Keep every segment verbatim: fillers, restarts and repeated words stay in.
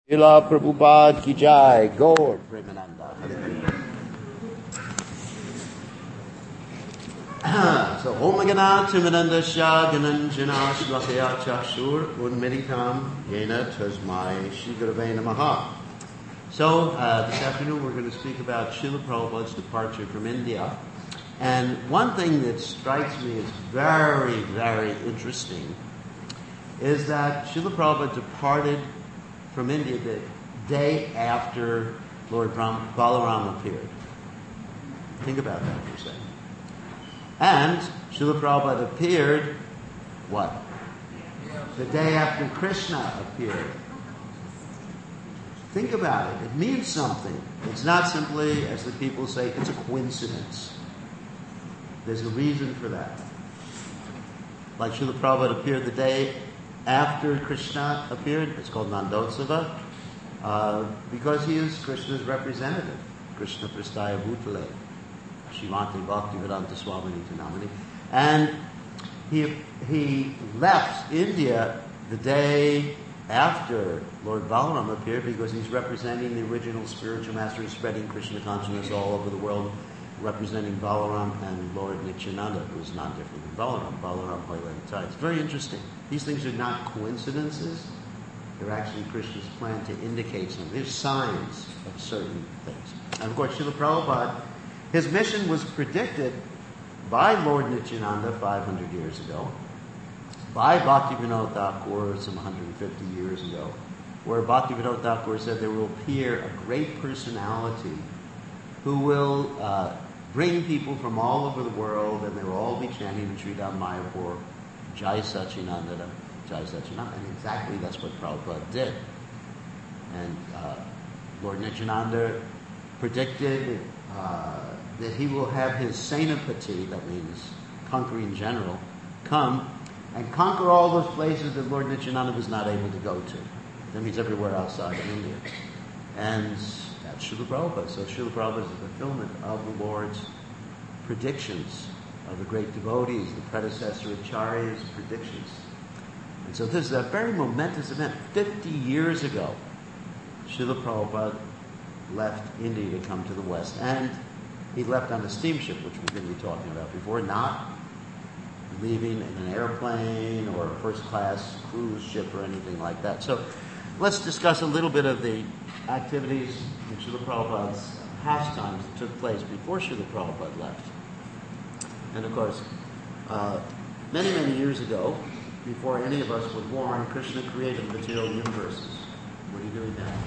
Srila Prabhupada ki jai, Gaur Premananda. So, Om Ganat Timananda Shah Gananjana Shlakaya Chakshur Unmeditam Yena Tasmai Shri Gurave Namaha. So, uh, this afternoon we're going to speak about Srila Prabhupada's departure from India. And one thing that strikes me as very, very interesting is that Srila Prabhupada departed from India the day after Lord Ram, Balaram appeared. Think about that for a second. And Srila Prabhupada appeared, what? The day after Krishna appeared. Think about it. It means something. It's not simply, as the people say, it's a coincidence. There's a reason for that. Like Srila Prabhupada appeared the day after Krishna appeared, it's called Nandotsava, uh, because he is Krishna's representative. Krishna Prastaya Bhutale, Shrimati Bhaktivedanta Swamini Tanamani. And he, he left India the day after Lord Balaram appeared because he's representing the original spiritual master spreading Krishna consciousness all over the world, representing Balaram and Lord Nityananda, who is not different than Balaram. Balaram Hoylanitai. It's very interesting. These things are not coincidences. They're actually Krishna's plan to indicate something. There's signs of certain things. And of course, Srila Prabhupada, his mission was predicted by Lord Nityananda five hundred years ago, by Bhaktivinoda Thakur some one hundred fifty years ago, where Bhaktivinoda Thakur said there will appear a great personality who will uh, bring people from all over the world, and they will all be chanting the Sridham Mayapur, Jai Sachinandana, Jai Sachinandana. And exactly that's what Prabhupada did. And uh, Lord Nityananda predicted uh, that he will have his Senapati, that means conquering general, come and conquer all those places that Lord Nityananda was not able to go to. That means everywhere outside of India. And that's Srila Prabhupada. So Srila Prabhupada is the fulfillment of the Lord's predictions of the great devotees, the predecessor Acharya's predictions. And so this is a very momentous event. Fifty years ago, Srila Prabhupada left India to come to the West. And he left on a steamship, which we're going to be talking about before, not leaving in an airplane or a first-class cruise ship or anything like that. So let's discuss a little bit of the activities in Srila Prabhupada's pastimes that took place before Srila Prabhupada left. And of course, uh, many, many years ago, before any of us were born, Krishna created material universes. What are you doing now?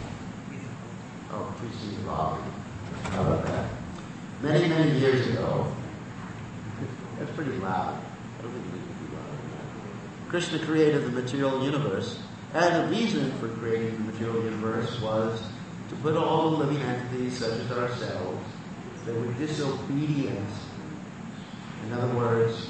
Oh, please see Rob. How about that? Many, many years ago, that's pretty loud. I don't think it needs to be louder than that. Krishna created the material universe, and the reason for creating the material universe was to put all the living entities, such as ourselves, that were disobedient. In other words,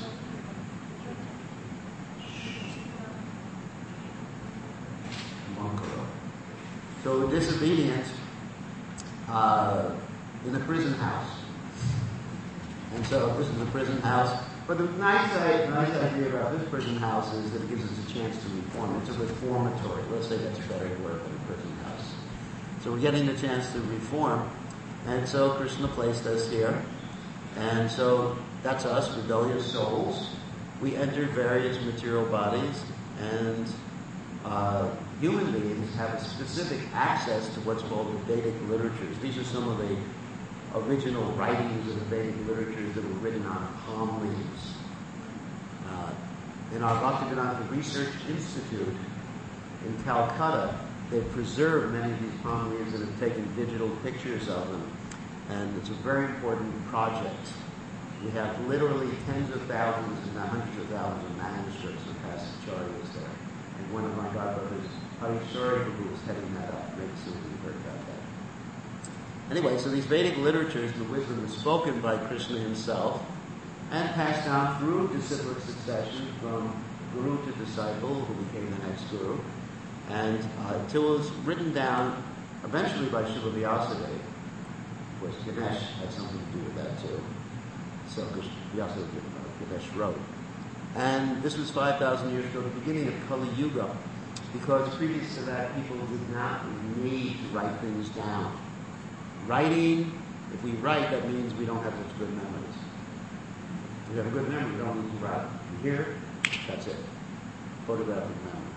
so disobedient uh, in the prison house. And so this is a prison house. But the nice, nice idea about this prison house is that it gives us a chance to reform. It's a reformatory. Let's say that's a better word than a prison house. So we're getting the chance to reform. And so Krishna placed us here. And so that's us, rebellious souls. We enter various material bodies, and uh, human beings have a specific access to what's called the Vedic literatures. These are some of the original writings of the Vedic literatures that were written on palm leaves. Uh, in our Bhaktivedanta Research Institute in Calcutta, they've preserved many of these palm leaves and have taken digital pictures of them. And it's a very important project. We have literally tens of thousands and hundreds of thousands of manuscripts of past acharyas there. And one of my godbrothers, Harishori, who was heading that up, maybe some of you heard about that. Anyway, so these Vedic literatures, the wisdom is spoken by Krishna himself and passed down through disciplic succession from guru to disciple, who became the next guru, and uh, until it was written down eventually by Srila Vyasadeva. Of course, Ganesh had something to do with that too. So Vyasadeva, Ganesh wrote. And this was five thousand years ago, the beginning of Kali Yuga. because previous to that, people did not need to write things down. Writing, if we write, that means we don't have such good memories. If we have a good memory, we don't need to write. You hear? That's it. Photographic memory.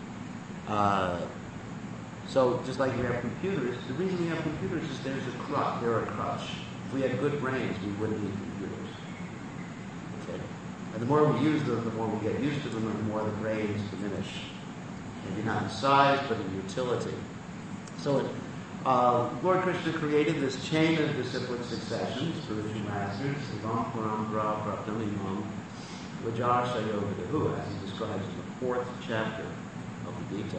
Uh, so, just like we have computers, the reason we have computers is there's a crutch. They're a crutch. If we had good brains, we wouldn't need computers. Okay? And the more we use them, the more we get used to them, and the more the brains diminish. Maybe not in size, but in utility. So, it, uh, Lord Krishna created this chain of disciplic succession, spiritual masters, Sivam Parambara Praptanimam, Vajar Sayoga Dehu, as he describes in the fourth chapter of the Gita.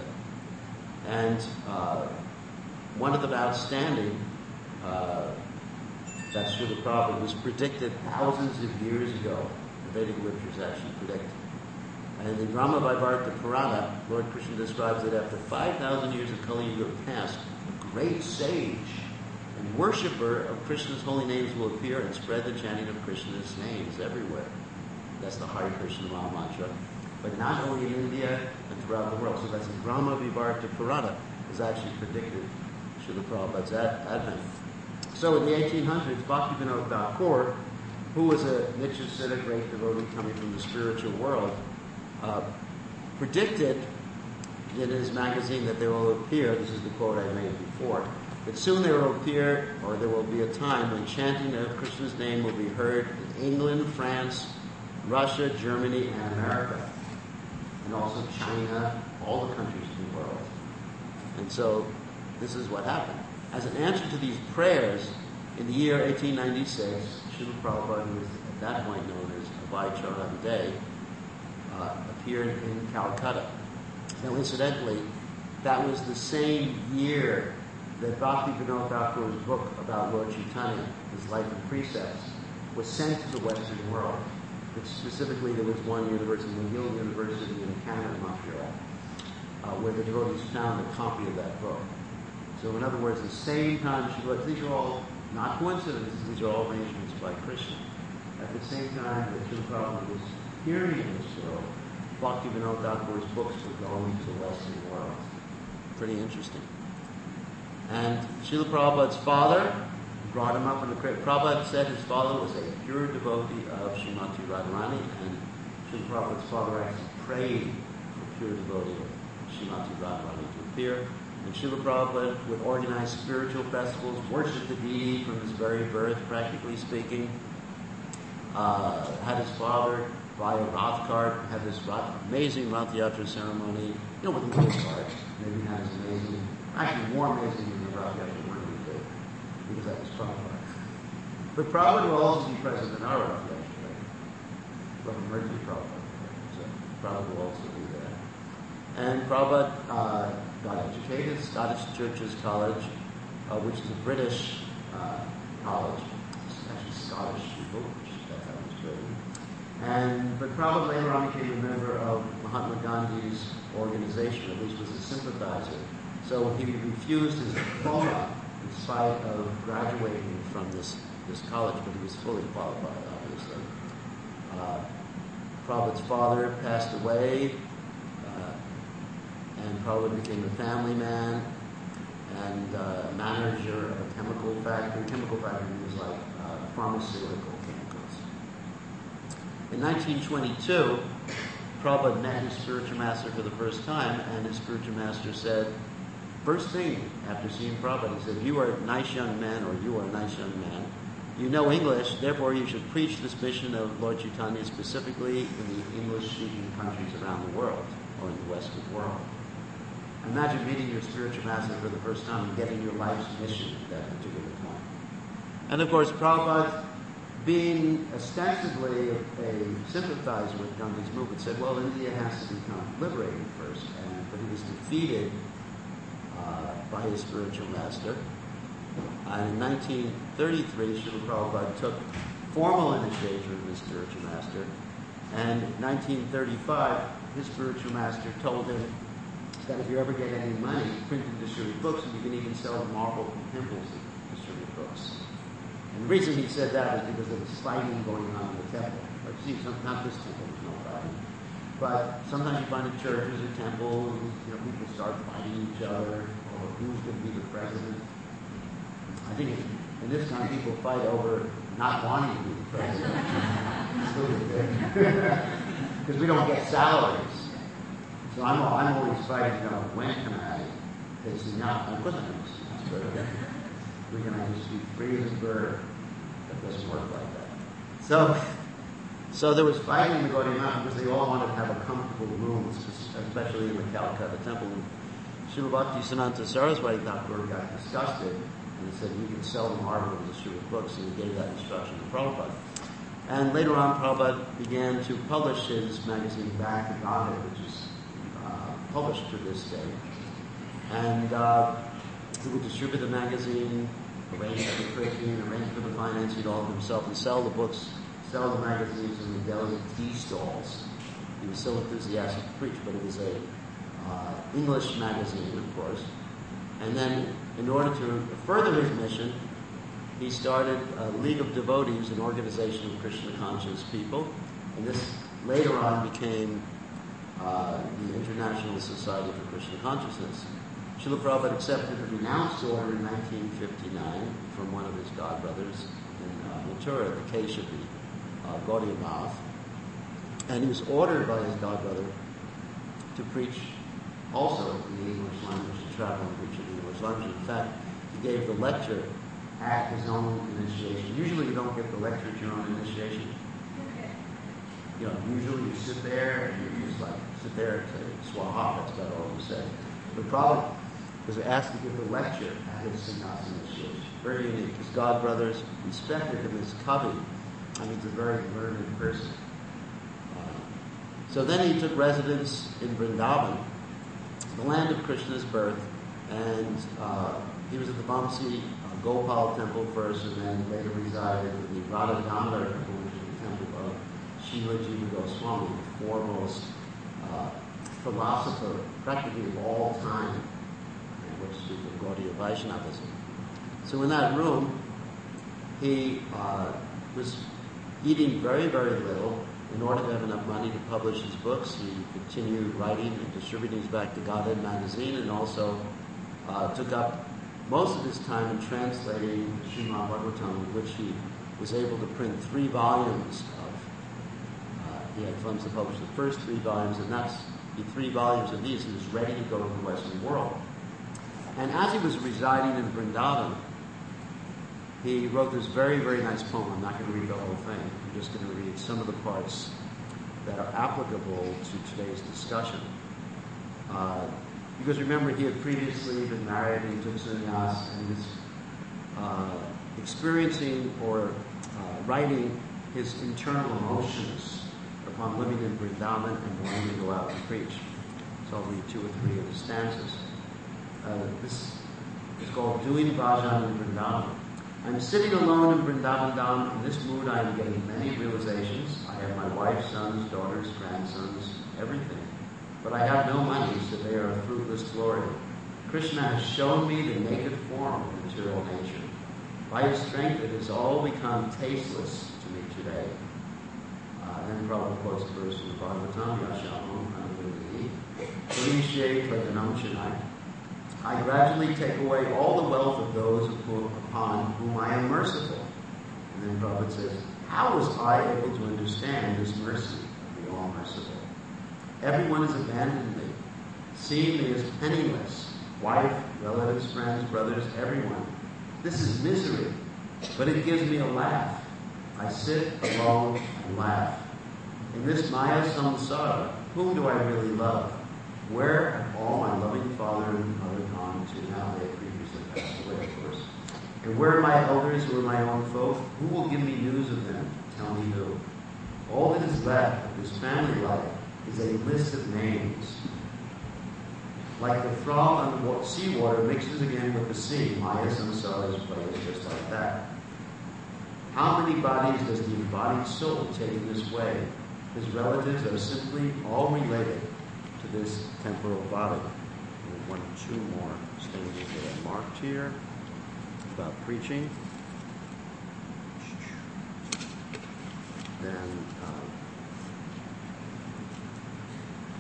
And uh, one of them outstanding, uh, that Srila Prabhupada was predicted thousands of years ago. The Vedic literatures actually predict. And in Brahma Vaivarta Purana, Lord Krishna describes that after five thousand years of Kali Yuga passed, a great sage and worshipper of Krishna's holy names will appear and spread the chanting of Krishna's names everywhere. That's the Hare Krishna Maha Mantra. But not only in India and throughout the world. So that's in Brahma Vaivarta Purana is actually predicted Srila Prabhupada's ad- advent. So in the eighteen hundreds, Bhaktivinoda Thakur, who was a Nityasiddha, great devotee coming from the spiritual world, uh, predicted in his magazine that there will appear, this is the quote I made before, that soon there will appear, or there will be a time when chanting of Krishna's name will be heard in England, France, Russia, Germany, and America. And also China, all the countries in the world. And so, this is what happened. As an answer to these prayers, in the year eighteen ninety-six, Srila Prabhupada, who was at that point known as Abhay Charan Day, uh, appeared in Calcutta. Now, incidentally, that was the same year that Bhaktivinoda Thakur's book about Lord Chaitanya, his life and precepts, was sent to the Western world. But specifically, there was one university, McGill University in Canada, Montreal, uh, where the devotees found a copy of that book. So, in other words, the same time, she was, these are all not coincidences, these are all arrangements by Krishna. At the same time that Srila Prabhupada was hearing in this world, Bhaktivinoda Thakur's books were going to the Western world. Pretty interesting. And Srila Prabhupada's father brought him up in the crib. Prabhupada said his father was a pure devotee of Srimati Radharani, and Srila Prabhupada's father actually prayed for pure devotee of Srimati Radharani to appear. And Srila Prabhupada would organize spiritual festivals, worship the deity from his very birth, practically speaking. Uh, had his father buy a Rath cart, had this Rath, amazing Rath Yatra ceremony, you know, with a little cart. Maybe not as amazing, actually more amazing than the Rath Yatra we're going to do, because that was Prabhupada. But Prabhupada will also be present in our Rath Yatra, right? From Mercy Prabhupada. So Prabhupada will also be there. And Prabhupada uh, got educated at Scottish Churches College, uh, which is a British uh, college. It's actually Scottish people, which that's how it's written. And but Prabhupada later on became a member of Mahatma Gandhi's organization, at least was a sympathizer. So he refused his diploma in spite of graduating from this, this college, but he was fully qualified, obviously. Uh, Prabhupada's father passed away, uh, and Prabhupada became a family man and uh, manager of a chemical factory. Chemical factory was like uh, pharmaceutical chemicals. In nineteen twenty-two, Prabhupada met his spiritual master for the first time, and his spiritual master said, first thing after seeing Prabhupada, he said, you are a nice young man, or you are a nice young man. You know English, therefore you should preach this mission of Lord Chaitanya specifically in the English-speaking countries around the world, or in the Western world. Imagine meeting your spiritual master for the first time and getting your life's mission at that particular point. And of course, Prabhupada, being ostensibly a, a sympathizer with Gandhi's movement, said, well, India has to become liberated first. And, but he was defeated uh, by his spiritual master. And in nineteen thirty-three, Srila Prabhupada took formal initiation of his spiritual master. And in nineteen thirty-five, his spiritual master told him that if you ever get any money, print and distribute books, and you can even sell marble from temples and distribute books. And the reason he said that is because there was fighting going on in the temple. Or, see, not this temple, there's no fighting. But sometimes you find in churches or temples, you know, people start fighting each other, or who's going to be the president. I think in this time people fight over not wanting to be the president. Because we don't get salaries. So I'm, I'm always fighting, you know, when can I pay some out? Of course I can pay some out. We're going to just be free as a bird. That doesn't work like that. So, so there was fighting in the Gaudiya Math because they all wanted to have a comfortable room, especially in the Calcutta temple. And Srila Bhaktisiddhanta Saraswati Thakur got disgusted and he said, you can sell the marble as a Srila books, and he gave that instruction to Prabhupada. And later on, Prabhupada began to publish his magazine, Back to Godhead, which is uh, published to this day. And uh, he would distribute the magazine, arrange for the printing, arrange for the financing all of himself, and sell the books, sell the magazines in the Delhi tea stalls. He was so enthusiastic to preach, but it was a uh, English magazine, of course. And then, in order to further his mission, he started a League of Devotees, an organization of Krishna conscious people, and this later on became uh, the International Society for Krishna Consciousness. Srila Prabhupada accepted a renounced order in nineteen fifty-nine from one of his godbrothers in uh, Mathura, the Keshavi, uh, Gaudiya Math, and he was ordered by his godbrother to preach also in the English language, to travel and preach in the English language. In fact, he gave the lecture at his own initiation. Usually you don't get the lecture at your own initiation. You know, usually you sit there and you just like sit there and say, Swaha, that's about all you say. But Prabhupada was asked to give the lecture at his sannyasa initiation. Very unique. His godbrothers respected him as Kavi. I mean, he's a very learned person. Uh, so then he took residence in Vrindavan, the land of Krishna's birth, and uh, he was at the Vamsi uh, Gopal temple first, and then later resided in the Radha Damodar temple, which is the temple of Srila Jiva Goswami, the foremost uh, philosopher practically of all time, which is the Gaudiya Vaishnavism. So in that room, he uh, was eating very, very little. In order to have enough money to publish his books, he continued writing and distributing his Back to Godhead magazine, and also uh, took up most of his time in translating Srimad Bhagavatam, in which he was able to print three volumes of, uh, he had funds to publish the first three volumes, and that's the three volumes of these. He was ready to go to the Western world. And as he was residing in Vrindavan, he wrote this very, very nice poem. I'm not going to read the whole thing. I'm just going to read some of the parts that are applicable to today's discussion. Uh, because remember, he had previously been married and he took sannyas, and he was uh, experiencing or uh, writing his internal emotions upon living in Vrindavan and wanting to go out and preach. So I'll read two or three of the stanzas. Uh, this is called Doing Bhajan in Vrindavan. I'm sitting alone in Vrindavan Dham. In this mood I am getting many realizations. I have my wife, sons, daughters, grandsons, everything. But I have no money, so they are a fruitless glory. Krishna has shown me the naked form of material nature. By his strength it has all become tasteless to me today. Uh, then Prabhupada quotes a verse from the Bhagavatam, Yashamam Anuvidi, Punishe Pradanam Chinai. I gradually take away all the wealth of those upon whom I am merciful. And then Prabhupada says, how was I able to understand this mercy of the All-Merciful? Everyone has abandoned me, seeing me as penniless. Wife, relatives, friends, brothers, everyone. This is misery, but it gives me a laugh. I sit alone and laugh. In this Maya Samsara, whom do I really love? Where have all my loving father and mother gone to? Now they have previously passed away, of course. And where are my elders who are my own folk? Who will give me news of them? Tell me who. All that is left of this family life is a list of names. Like the frog on the seawater mixes again with the sea, Maya Samsara's place just like that. How many bodies does the embodied soul take in this way? His relatives are simply all related to this temporal body. And one or two more things that are marked here about preaching. Then, uh,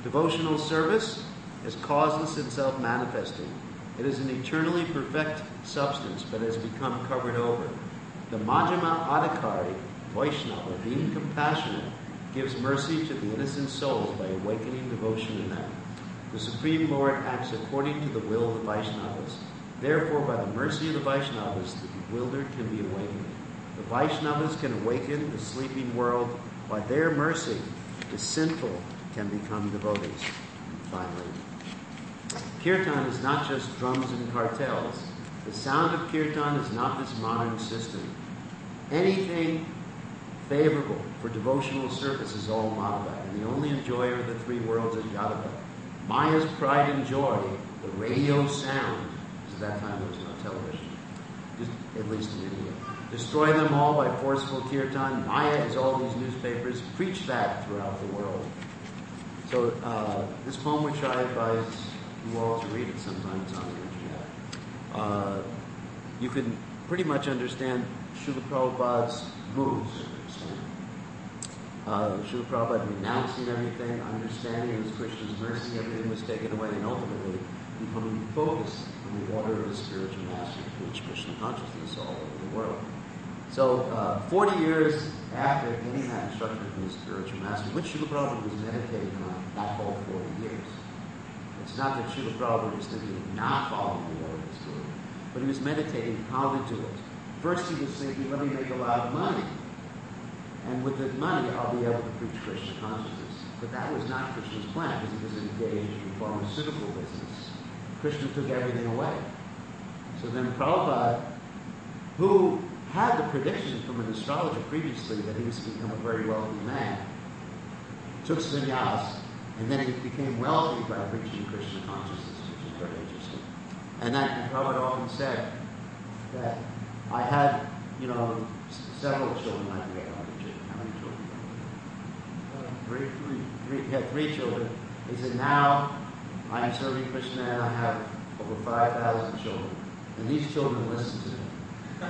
Devotional service is causeless and self-manifesting. It is an eternally perfect substance, but has become covered over. The Majjhima Adhikari, Vaishnava, being compassionate, gives mercy to the innocent souls by awakening devotion in them. The Supreme Lord acts according to the will of the Vaishnavas. Therefore, by the mercy of the Vaishnavas, the bewildered can be awakened. The Vaishnavas can awaken the sleeping world. By their mercy, the sinful can become devotees. And finally, Kirtan is not just drums and cartels. The sound of Kirtan is not this modern system. Anything favorable for devotional service is all Madhava, and the only enjoyer of the three worlds is Yadava. Maya's pride and joy, the radio sound, because at that time there was no television, just, at least in India. Destroy them all by forceful kirtan. Maya is all these newspapers. Preach that throughout the world. So uh, this poem, which I advise you all to read it sometimes on the internet, uh, you can pretty much understand Srila Prabhupada's moods. Uh, Srila Prabhupada renouncing everything, understanding it was Krishna's mercy, everything was taken away, and ultimately becoming focused on the order of the spiritual master to preach Krishna consciousness all over the world. So, uh, forty years after getting that instruction from the spiritual master, which Srila Prabhupada was meditating on that whole forty years. It's not that Srila Prabhupada was thinking of not following the order of the Guru, but he was meditating how to do it. First he was thinking, let me make a lot of money. And with the money, I'll be able to preach Krishna consciousness. But that was not Krishna's plan, because he was engaged in the pharmaceutical business. Krishna took everything away. So then Prabhupada, who had the prediction from an astrologer previously that he was to become a very wealthy man, took sannyas, and then he became wealthy by preaching Krishna consciousness, which is very interesting. And that and Prabhupada often said that I had, you know, several children. I forget how many children. How many children? Three, three, three. He had three children. He said, now I'm serving Krishna and I have over five thousand children. And these children listen to me.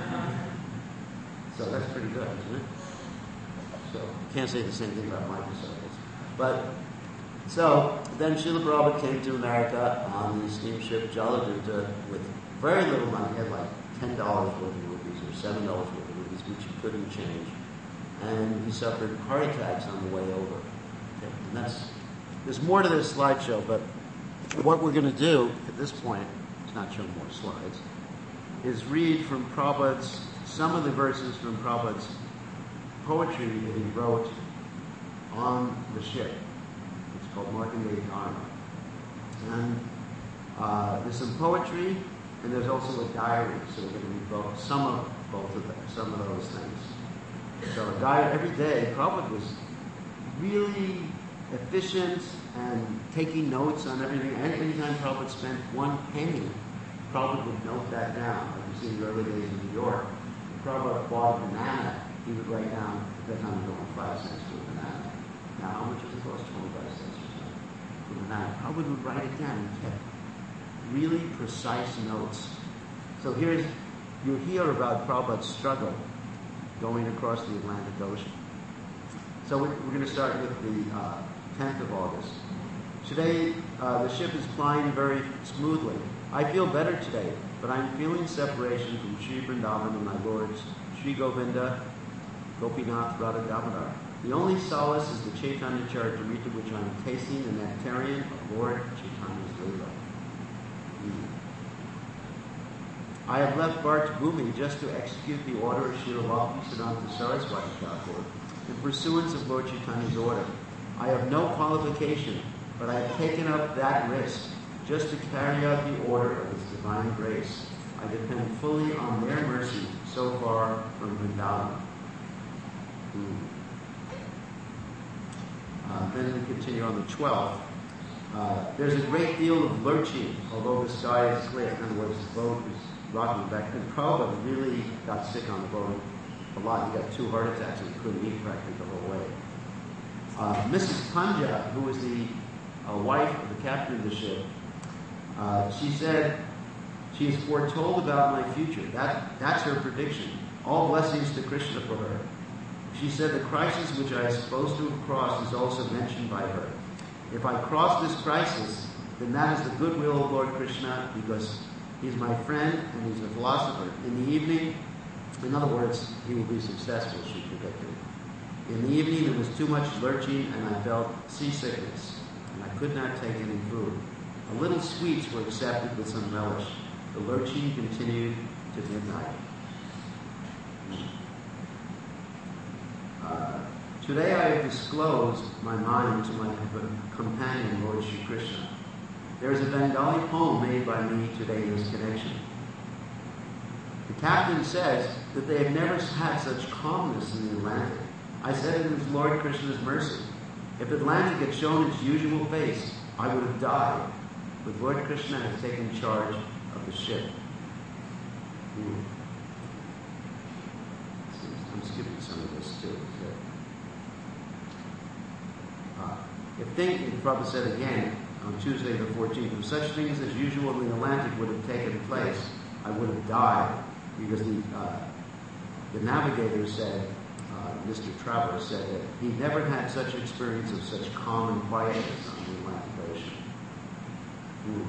So that's pretty good, isn't it? So, can't say the same thing about my disciples. But, so, then Srila Prabhupada came to America on the steamship Jaladuta with very little money. He had like ten dollars worth of rupees or seven dollars worth of rupees, which he couldn't change. And he suffered heart attacks on the way over. Okay. And that's, there's more to this slideshow, but what we're going to do at this point, it's not showing more slides, is read from Prabhupada's, some of the verses from Prabhupada's poetry that he wrote on the ship. It's called Markandeya Dharma. And uh, there's some poetry, and there's also a diary, so we're going to read both, some of both of them, some of those things. So a diary every day. Prabhupada was really efficient and taking notes on everything. Anytime Prabhupada spent one penny, Prabhupada would note that down. Like you see in the early days in New York, if Prabhupada bought a banana, he would write down, at that time it was only five cents for a banana. Now, how much does it cost? twenty-five cents or something for a banana. Prabhupada would write it down. He kept really precise notes. So here's, you hear about Prabhupada's struggle going across the Atlantic Ocean. So we're, we're going to start with the uh, tenth of August. Today, uh, the ship is flying very smoothly. I feel better today, but I'm feeling separation from Sri Vrindavan and my lords, Sri Govinda, Gopinath, Radha Damodar. The only solace is the Chaitanya Charitamrita, which I'm tasting the nectarian of Lord Chaitanya's Leela. I have left Bharta Bhumi just to execute the order of Srila Bhakti-Siddhanta Saraswati Thakur in pursuance of Lord Chaitanya's order. I have no qualification, but I have taken up that risk just to carry out the order of His divine grace. I depend fully on their mercy so far from Vrindavan. Uh, then we continue on the twelfth. Uh, there's a great deal of lurching, although the sky is clear. In other words, the boat is rocking back. And Prabhupada really got sick on the boat a lot. He got two heart attacks and couldn't eat practically the whole way. Uh, Missus Panja, who was the uh, wife of the captain of the ship, uh, she said she is foretold about my future. That, that's her prediction. All blessings to Krishna for her. She said the crisis which I am supposed to have crossed is also mentioned by her. If I cross this crisis, then that is the goodwill of Lord Krishna, because he's my friend and he's a philosopher. In the evening, in other words, he will be successful, she predicted. In the evening, there was too much lurching, and I felt seasickness, and I could not take any food. A little sweets were accepted with some relish. The lurching continued to midnight. Uh, today I have disclosed my mind to my companion, Lord Shri Krishna. There is a Bengali poem made by me today in this connection. The captain says that they have never had such calmness in the Atlantic. I said it was Lord Krishna's mercy. If the Atlantic had shown its usual face, I would have died. But Lord Krishna has taken charge of the ship. Hmm. I'm skipping some of this too. Uh, if thinking, Prabhupada said again on Tuesday the fourteenth, if such things as usual in the Atlantic would have taken place, I would have died, because the uh, the navigator said, uh, Mister Traveler said that he never had such experience of such calm and quietness on the Atlantic Ocean. Hmm.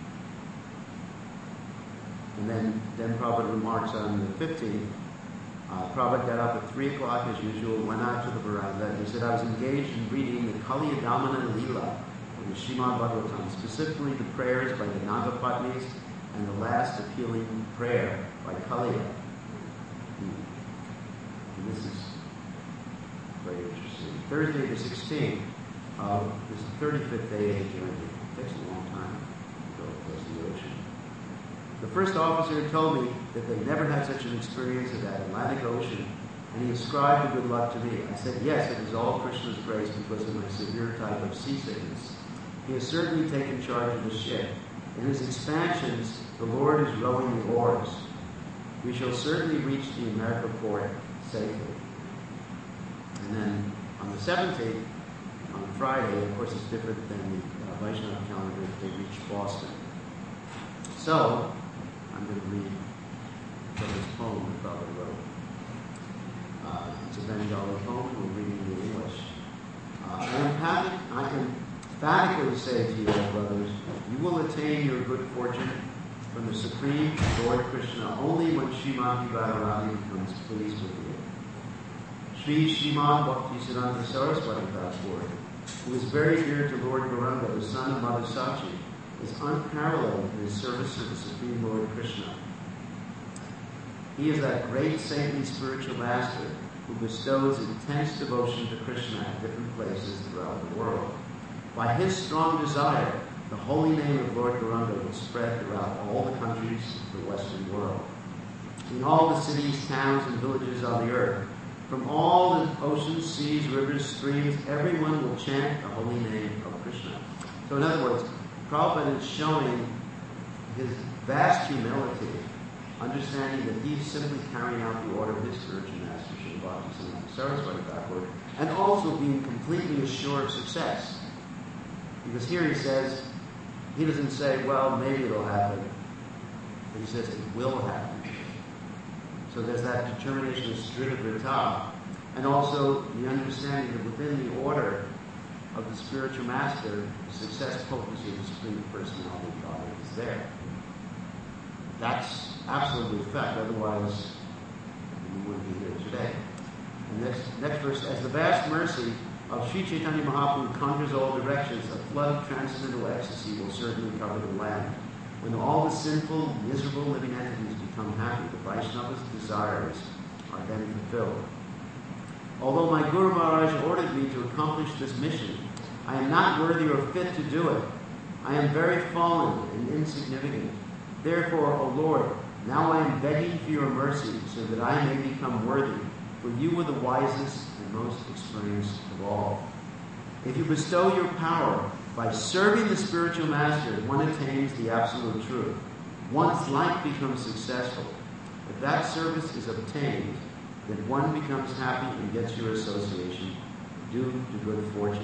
And then, then Prabhupada remarks on the fifteenth, uh, Prabhupada got up at three o'clock as usual, went out to the veranda, and he said, I was engaged in reading the Kaliyadamana Leela of the Srimad Bhagavatam, specifically the prayers by the Nagapatnis and the last appealing prayer by Kaliya. Hmm. And this is very interesting. Thursday the sixteenth, uh, this is the thirty-fifth day of the journey. It takes a long time to go across the ocean. The first officer told me that they never had such an experience of that Atlantic Ocean, and he ascribed the good luck to me. I said, yes, it is all Krishna's grace because of my severe type of seasickness. He has certainly taken charge of the ship. In his expansions, the Lord is rowing the oars. We shall certainly reach the America port safely. And then on the seventeenth, on Friday, of course it's different than the uh, Vaishnava calendar, they reach Boston. So, I'm going to read this poem that Prabhupada wrote. Uh, it's a Bengali poem, we're reading it in English. Uh, I, emphatic, I emphatically say to you, brothers, you will attain your good fortune from the Supreme Lord Krishna only when Srimati Radharani becomes pleased with you. Sri Srimad Bhaktisiddhanta Saraswati Thakur, who is very dear to Lord Gauranga, the son of Mother Sachi, is unparalleled in his service to the Supreme Lord Krishna. He is that great saintly spiritual master who bestows intense devotion to Krishna at different places throughout the world. By his strong desire, the holy name of Lord Gauranga will spread throughout all the countries of the Western world. In all the cities, towns, and villages on the earth, from all the oceans, seas, rivers, streams, everyone will chant the holy name of Krishna. So in other words, Prabhupada is showing his vast humility, understanding that he's simply carrying out the order of his spiritual master, Srila Bhaktisiddhanta Saraswati Thakur, and also being completely assured of success. Because here he says, he doesn't say, well, maybe it'll happen. But he says it will happen. So there's that determination of Srila Vrita, and also the understanding that within the order of the spiritual master, the success potency of the Supreme Personality of God is there. That's absolutely a fact, otherwise we wouldn't be here today. And next, next verse, as the vast mercy of Sri Chaitanya Mahaprabhu conquers all directions, a flood of transcendental ecstasy will certainly cover the land. When all the sinful, miserable living entities become happy, the Vaishnava's desires are then fulfilled. Although my Guru Maharaj ordered me to accomplish this mission, I am not worthy or fit to do it. I am very fallen and insignificant. Therefore, O Lord, now I am begging for your mercy so that I may become worthy, for you are the wisest and most experienced of all. If you bestow your power by serving the spiritual master, one attains the absolute truth. One's life becomes successful. If that service is obtained, then one becomes happy and gets your association due to good fortune.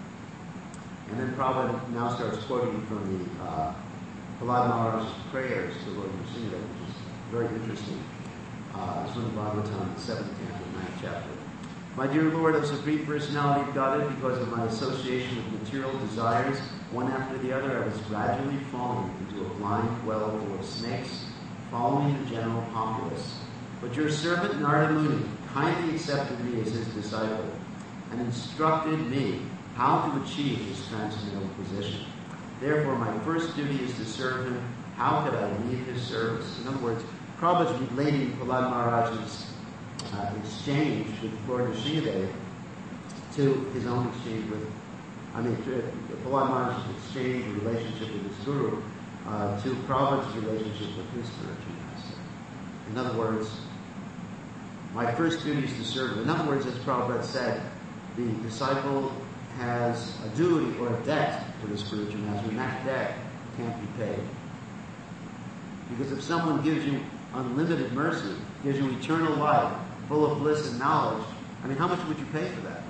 And then Prabhupada now starts quoting from the uh, Prahlad Maharaj's prayers to Lord Nrsimha, which is very interesting. Uh, it's from the Bhagavatam, the seventh canto, ninth chapter. My dear Lord, O Supreme Personality of Godhead, because of my association with material desires, one after the other, I was gradually falling into a blind well full of snakes, following the general populace. But your servant Narada Muni kindly accepted me as his disciple and instructed me how to achieve this transcendental position. Therefore, my first duty is to serve him. How could I leave his service? In other words, Prabhupada is relating Prahlad Maharaj's uh, exchange with Lord Nrsimhadev to his own exchange with, I mean, to Prahlad Maharaj's exchange, relationship with his guru, uh, to Prabhupada's relationship with his spiritual master. In other words, my first duty is to serve him. In other words, as Prabhupada said, the disciple has a duty or a debt to the spiritual master, and that debt can't be paid. Because if someone gives you unlimited mercy, gives you eternal life, full of bliss and knowledge, I mean, how much would you pay for that?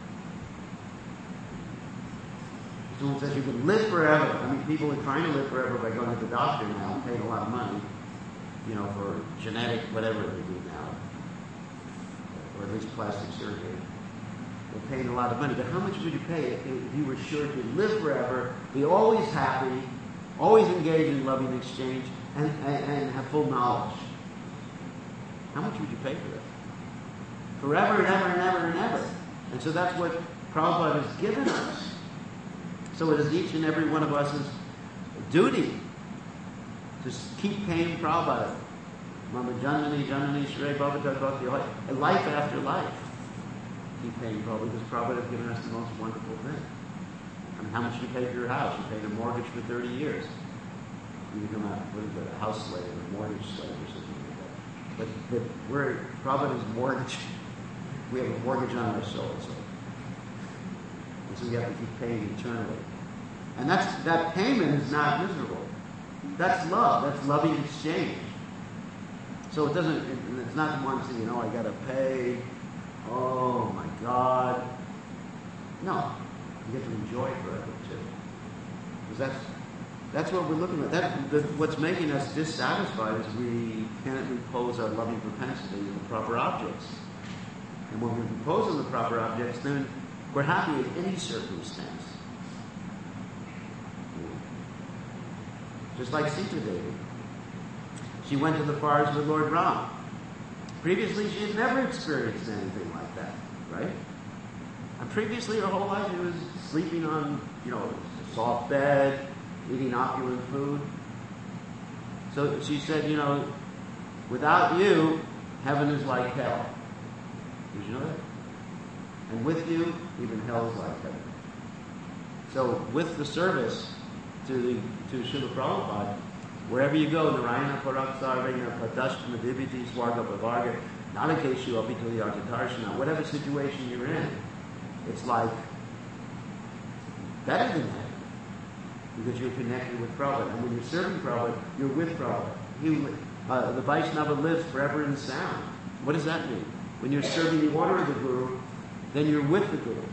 Someone says you can live forever. I mean, people are trying to live forever by going to the doctor now and paying a lot of money, you know, for genetic whatever they do now, or at least plastic surgery. They're paying a lot of money. But how much would you pay if you were sure to live forever, be always happy, always engage in loving exchange, and, and, and have full knowledge? How much would you pay for that? Forever and ever and ever and ever. And so that's what Prabhupada has given us. So it is each and every one of us' duty to keep paying Prabhupada. Mama Janani, Janani, Shrey, Bhavata, Bhakti, life after life. Keep paying Prabhupada, because Prabhupada has given us the most wonderful thing. I mean, how much do you pay for your house? You paid a mortgage for thirty years. You become a, what is it, a house slave or a mortgage slave or something like that. But, but we're, Prabhupada is mortgage. We have a mortgage on our souls. So. And so we have to keep paying eternally. And that's, that payment is not miserable. That's love. That's loving exchange. So it doesn't, it, it's not one thing, you know, I got to pay. Oh my God. No. You get to enjoy it forever too. Because that's, that's what we're looking at. That, the, what's making us dissatisfied is we can't repose our loving propensity in the proper objects. And when we repose on the proper objects, then we're happy in any circumstance. Just like Sita Devi. She went to the forest with Lord Ram. Previously, she had never experienced anything like that, right? And previously, her whole life, she was sleeping on, you know, a soft bed, eating opulent food. So she said, you know, without you, heaven is like hell. Did you know that? And with you, even hell is like heaven. So with the service to the to Srila Prabhupada, wherever you go, Narayana Paraksarvena Padashthana Vibhiti Swarga Bhavarga, Nadakeshu Apitali Artatarshana, whatever situation you're in, it's like better than that. Because you're connected with Prabhupada. And when you're serving Prabhupada, you're with Prabhupada. He, uh, the Vaishnava lives forever in sound. What does that mean? When you're serving the order of the Guru, then you're with the Guru.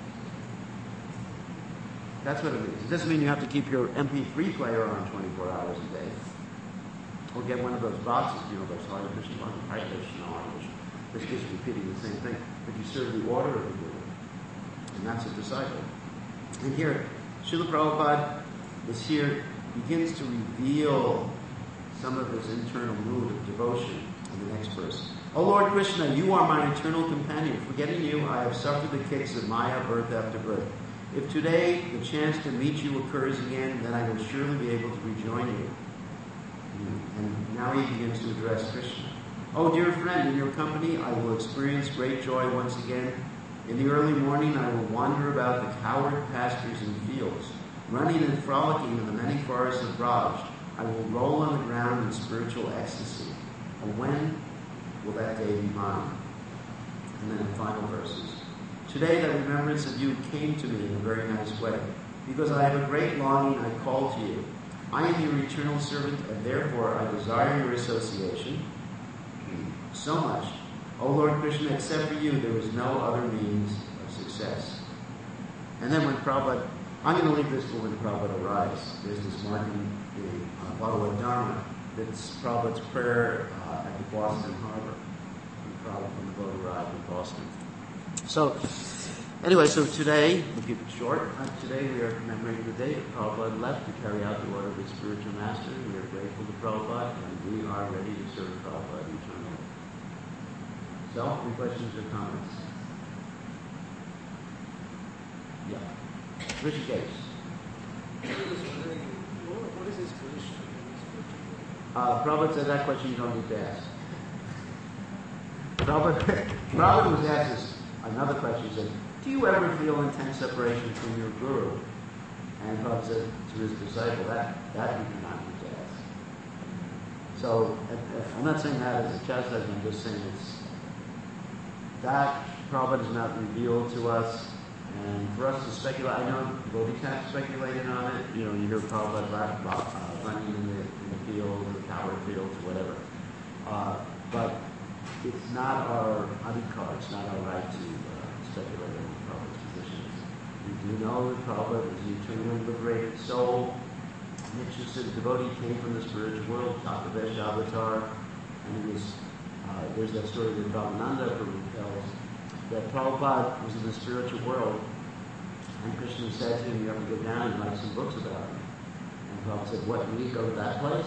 That's what it means. It doesn't mean you have to keep your M P three player on twenty-four hours a day. Or get one of those boxes, you know, those Hare Krishna, Hare Krishna, Hare Krishna. It's just repeating the same thing. But you serve the order of the Guru. And that's a disciple. And here, Srila Prabhupada is here, begins to reveal some of his internal mood of devotion in the next verse. O Lord Krishna, you are my eternal companion. Forgetting you, I have suffered the kicks of Maya birth after birth. If today the chance to meet you occurs again, then I will surely be able to rejoin you. And now he begins to address Krishna. Oh, dear friend, in your company I will experience great joy once again. In the early morning I will wander about the coward pastures and fields, running and frolicking in the many forests of Braj. I will roll on the ground in spiritual ecstasy. And when will that day be mine? And then the final verses. Today the remembrance of you came to me in a very nice way. Because I have a great longing, I call to you. I am your eternal servant, and therefore I desire your association so much. O Lord Krishna, except for you, there is no other means of success. And then when Prabhupada, I'm going to leave this for when Prabhupada arrives. There's this marking the uh, Bhagavad Dharma. That's Prabhupada's prayer uh, at the Boston Harbor. When Prabhupada when the boat arrived in Boston. So, anyway, so today, we'll keep it short. Uh, today we are commemorating the day that Prabhupada left to carry out the order of his spiritual master. We are grateful to Prabhupada, and we are ready to serve Prabhupada eternally. So, any questions or comments? Yeah. Richard Gates. I was wondering, what, what is his position? Uh, Prabhupada said that question you don't need to ask. Prabhupada, Prabhupada was asked this, another question. He said, do you ever feel intense separation from your guru? And Prabhupada said to his disciple, that, that you do not need to ask. So, I'm not saying that as a chastisement, I'm just saying it's, that Prabhupada is not revealed to us. And for us to speculate, I know devotees have speculated on it. You know, you hear Prabhupada uh, running in the, in the field, or the coward fields, or whatever. Uh, but it's not our adhikar, it's not our right to uh, speculate on Prabhupada's positions. We do know that Prabhupada is the eternally liberated soul. Interested devotee came from the spiritual world, Chakravesha avatar, and it was, uh, there's that story that Brahmananda tells, that Prabhupada was in the spiritual world, and Krishna said to him, you have to go down and write some books about him. And Prabhupada said, what, do we go to that place?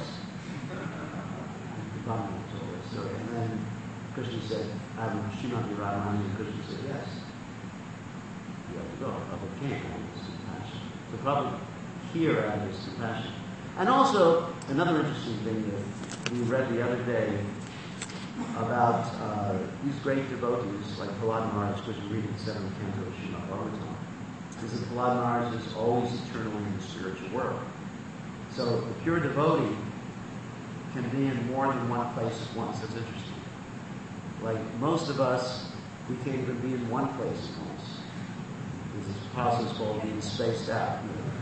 And Brahmananda told us. So, and then Krishna said, I'm Srimati Radharani, and Krishna said, yes. You have to go. Prabhupada came out of his compassion. So Prabhupada here out of his compassion. And also, another interesting thing that we read the other day about uh, these great devotees, like Prahlad Maharaj, because we read in the seventh canto of Srimad Bhagavatam, is that Prahlad Maharaj is always eternally in the spiritual world. So the pure devotee can be in more than one place at once. That's interesting. Like most of us, we can't even be in one place at once. This process called being spaced out.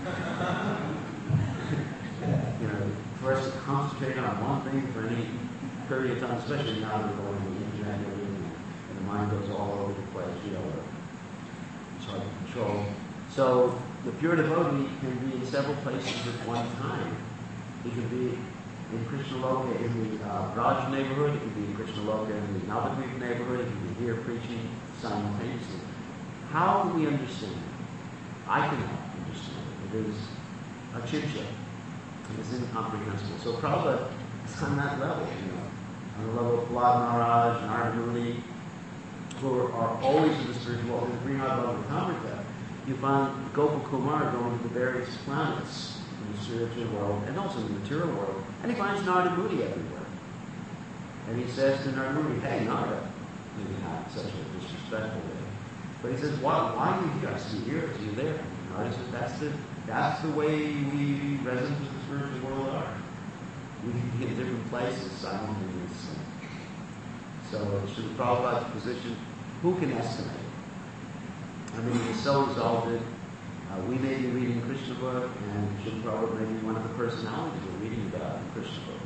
You know, for us to concentrate on one thing for any period of time, especially now that we're going to the internet and everything, and the mind goes all over the place, you know, it's hard to control. So the pure devotee can be in several places at one time. He can be in Krishna Loka in the uh, Raj neighborhood, he can be in Krishna Loka in the Navadvip neighborhood, he can be here preaching simultaneously. How do we understand it? I can understand it. It is a chit-chat. It is incomprehensible. So Prabhupada is on that level, you know, on the level of Prahlad Maharaj and Narada Muni, who are, are always in the spiritual world. In Srimad Bhagavatamrita, you find Gopal Kumar going to the various planets in the spiritual world and also in the material world, and he finds Narada Muni everywhere. And he says to Narada Muni, hey, Narada, maybe not such a disrespectful way, but he says, why, why are you here? I see you here, I see you there. And Narada says, that's the, that's the way we residents of the spiritual world are. We can be in different places simultaneously. So, Srila Prabhupada's position, who can estimate? I mean, it is so exalted. Uh, we may be reading Krishna book, and Srila Prabhupada may be one of the personalities we're reading about in Krishna book.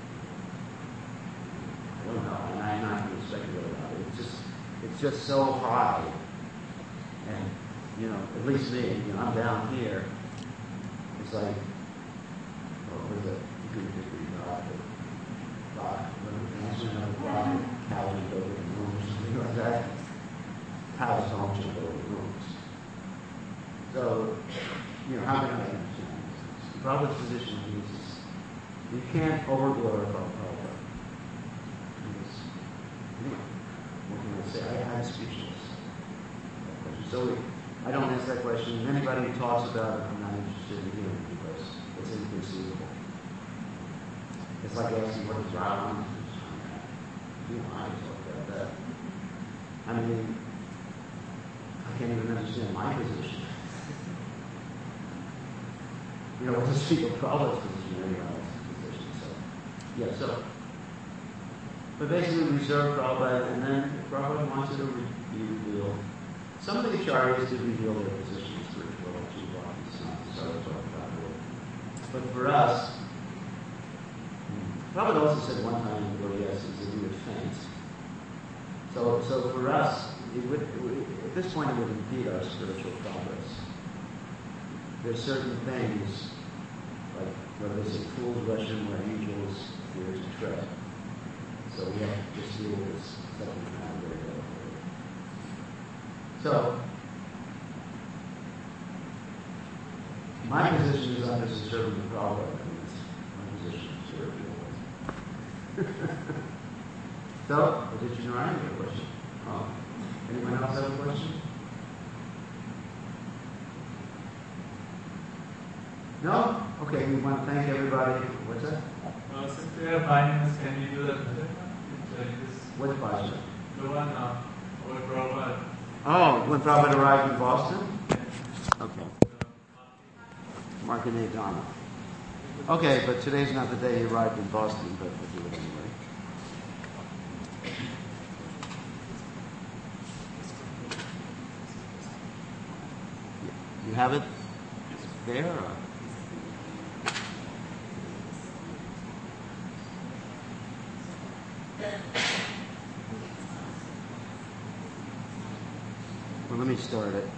I don't know, and I'm not going to speculate about it. It's just, it's just so high. And, you know, at least me, you know, I'm down here. It's like, oh, what is it? You couldn't just read God, but God, whatever, another God, cows and go to the rooms, something like that. Cows don't just go to the rooms. So, you know, how can I understand this? Prabhupada's position is, you can't over-glorify Prabhupada. Anyway, what can I say? I, I'm speechless. So I don't answer that question. Anybody who talks about it, I'm not interested in hearing because it's inconceivable. It's like asking what is Radharani. You know, I talk about that. I mean, I can't even understand my position. You know, to speak of Prabhupada's position, anyone else's position. So, yeah, so. But basically, we serve Prabhupada, and then if Prabhupada wants to be revealed. Some of the acharyas did reveal their position in spiritual world, Jiva, so talk about it. But for us, Prabhupada also said one time in the Bodhisattva that we would faint. So, so for us, it would, it would, at this point, it would impede our spiritual progress. There's certain things, like whether they say fools rush in where angels fear to tread. So we have to just deal with this subject matter very well. So, my position is I'm just a servant of God. My position is to serve you. So, did you know I have a question? Oh. Anyone else have a question? No? Okay, we want to thank everybody. What's that? Uh, since we are buying this, can you do that better? Uh, this, What's Boston? the one uh, over Prabhupada. Oh, when Prabhupada arrived in Boston? Okay. Market Donna. Okay, but today's not the day he arrived in Boston, but we'll do it anyway. You have it there? Or? Well, let me start it.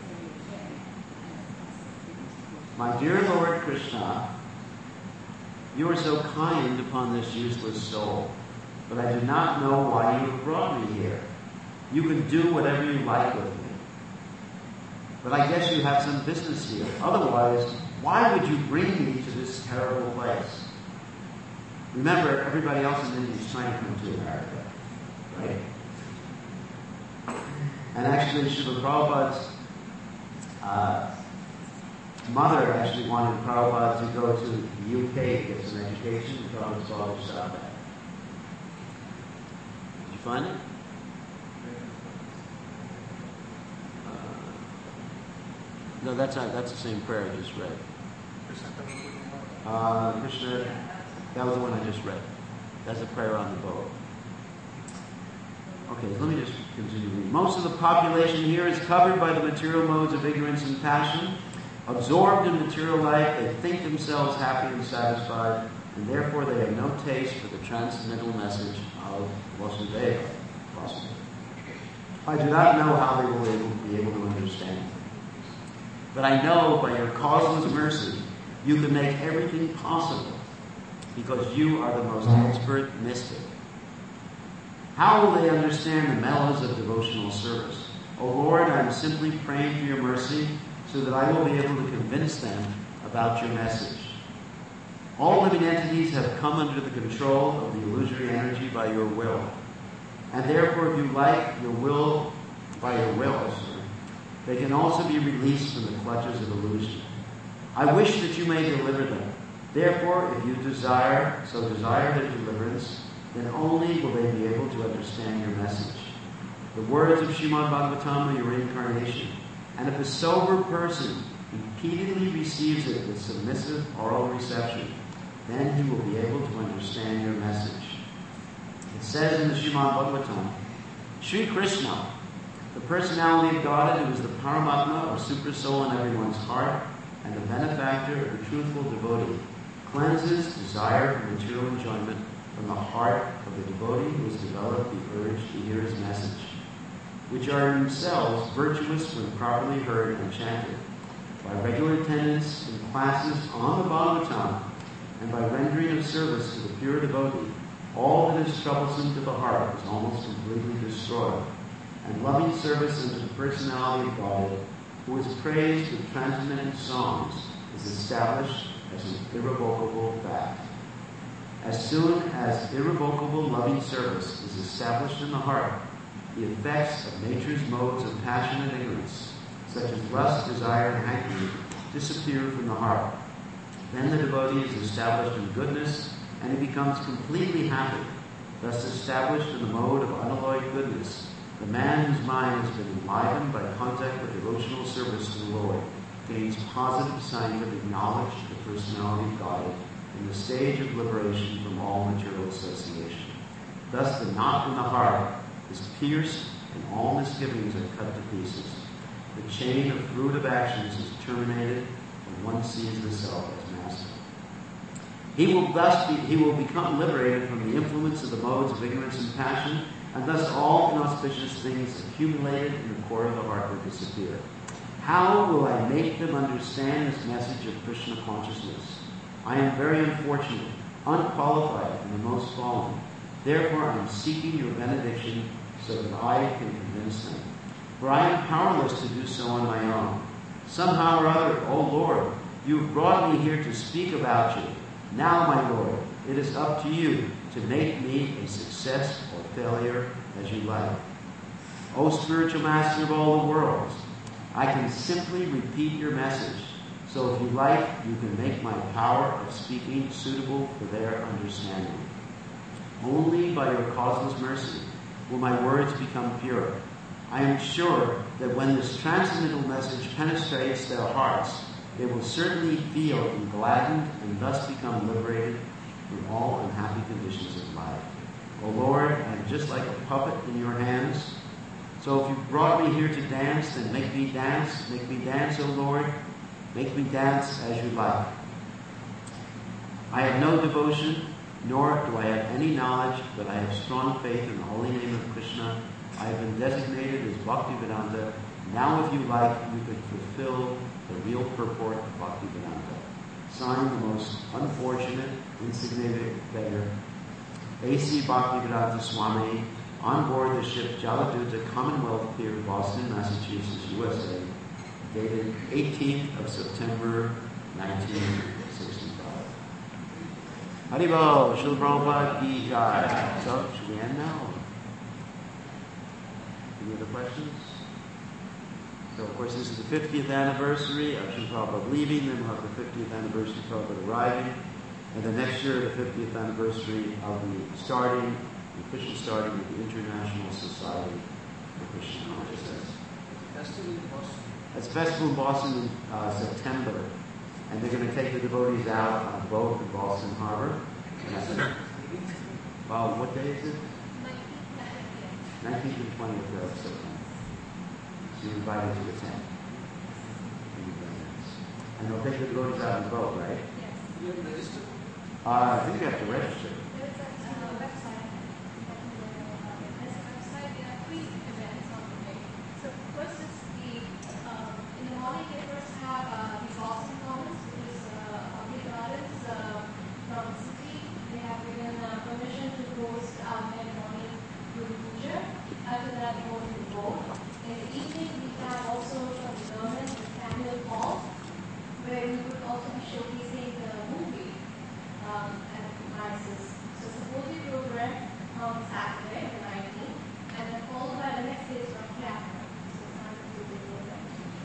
My dear Lord Krishna, you are so kind upon this useless soul, but I do not know why you have brought me here. You can do whatever you like with me. But I guess you have some business here. Otherwise, why would you bring me to this terrible place? Remember, everybody else in India is trying to come to America, right? And actually, Srila Prabhupada's uh, mother actually wanted Prabhupada to go to the U K to get some education. Prabhupada's father stopped that. Did you find it? No, that's not, that's the same prayer I just read. Uh, Krishna, that was the one I just read. That's a prayer on the boat. Okay, let me just continue reading. Most of the population here is covered by the material modes of ignorance and passion. Absorbed in material life, they think themselves happy and satisfied, and therefore they have no taste for the transcendental message of Vasudeva. I do not know how they will be able to understand. But I know by your causeless mercy, you can make everything possible because you are the most expert mystic. How will they understand the mellows of devotional service? O Lord, I am simply praying for your mercy so that I will be able to convince them about your message. All living entities have come under the control of the illusory energy by your will. And therefore, if you like your will, by your will, sorry, they can also be released from the clutches of illusion. I wish that you may deliver them. Therefore, if you desire, so desire their deliverance, then only will they be able to understand your message. The words of Srimad Bhagavatam are your incarnation. And if a sober person repeatedly receives it with submissive oral reception, then he will be able to understand your message. It says in the Srimad Bhagavatam, Sri Krishna, the personality of God who is the Paramatma or super soul in everyone's heart and the benefactor of the truthful devotee, cleanses desire for material enjoyment from the heart of the devotee who has developed the urge to hear his message, which are themselves virtuous when properly heard and chanted. By regular attendance in classes on the Bhagavatam and by rendering of service to the pure devotee, all that is troublesome to the heart is almost completely destroyed. And loving service unto the personality of God, who is praised with transcendental songs, is established as an irrevocable fact. As soon as irrevocable loving service is established in the heart, the effects of nature's modes of passion and ignorance, such as lust, desire, and hankering, disappear from the heart. Then the devotee is established in goodness, and he becomes completely happy, thus established in the mode of unalloyed goodness. The man whose mind has been enlivened by contact with devotional service to the Lord gains positive scientific knowledge of the personality of God in the stage of liberation from all material association. Thus the knot in the heart is pierced and all misgivings are cut to pieces. The chain of fruitive actions is terminated when one sees the self as master. He will thus be, he will become liberated from the influence of the modes of ignorance and passion, and thus all inauspicious things accumulated in the core of the heart will disappear. How will I make them understand this message of Krishna consciousness? I am very unfortunate, unqualified, and the most fallen. Therefore I am seeking your benediction so that I can convince them. for I am powerless to do so on my own. Somehow or other, O Lord, you have brought me here to speak about you. Now, my Lord, it is up to you to make me a success or failure as you like. O spiritual master of all the worlds, I can simply repeat your message. So if you like, you can make my power of speaking suitable for their understanding. Only by your causeless mercy will my words become pure. I am sure that when this transcendental message penetrates their hearts, they will certainly feel gladdened and thus become liberated from all unhappy conditions of life. O Lord, I am just like a puppet in your hands. So if you brought me here to dance, then make me dance. Make me dance, O Lord. Make me dance as you like. I have no devotion, nor do I have any knowledge, but I have strong faith in the holy name of Krishna. I have been designated as Bhaktivedanta. Now, if you like, you can fulfill the real purport of Bhaktivedanta. Signed, the most unfortunate, insignificant beggar, A C Bhaktivedanta Swami, on board the ship Jaladuta, Commonwealth Pier, Boston, Massachusetts, U S A, dated eighteenth of September, nineteen sixty-five. Haribol, Srila Prabhupada ki jai. So, should we end now? Any other questions? So, of course, this is the fiftieth anniversary of Srila Prabhupada leaving, then we'll have the fiftieth anniversary of Prabhupada arriving, and then next year, the fiftieth anniversary of the starting, the official starting of the International Society for Krishna Consciousness. Festival in Boston. It's a festival in Boston in uh, September, and they're going to take the devotees out on a boat in Boston Harbor. Wow, what day is it? nineteenth and twentieth of September. So you're invited to attend. And they'll take the devotees out on the boat, right? Yes. You have registered? Uh, I think you have to register. There's a uh, website. There's a website. There are three events on the day. So first is the um, in the morning they first have uh, the Boston Commons, which is uh, Public Gardens uh, from the city. They have given uh, permission to host um, their morning Guru Puja. After that, they go to the boat. In the evening, we have also from the government the Samuel Hall, where we would also be showcasing the movie um, at the premises. So it's a movie program on Saturday, the nineteenth, and then followed by the next day is from Catherine. So it's not a movie program.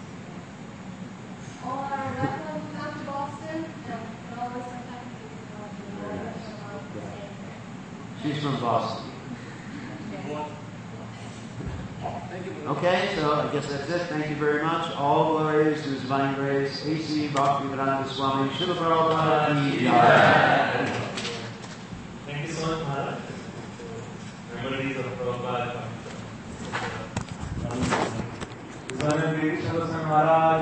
All are welcome to come to Boston, and we're always sometimes to come to the She's from Boston. Thank you. Okay, so I guess that's it. Thank you very much. All glories to His Divine Grace, A C Bhaktivedanta Swami, Srila Prabhupada ki jai. Thank you so much, Maharaj. Memories of Prabhupada. Maharaj.